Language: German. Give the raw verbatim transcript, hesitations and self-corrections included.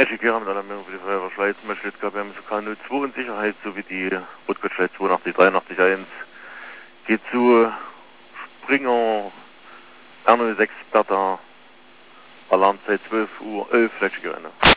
Eschigera mit Alarmierung für die Feuerwehr Schleiz, Meschlit, K B M K null zwei in Sicherheit sowie die Rotgott Schleiz zweiundachtzig dreiundachtzig eins. Geht zu Springer R null sechs Bertha, Alarmzeit zwölf Uhr elf, Fletschgelände.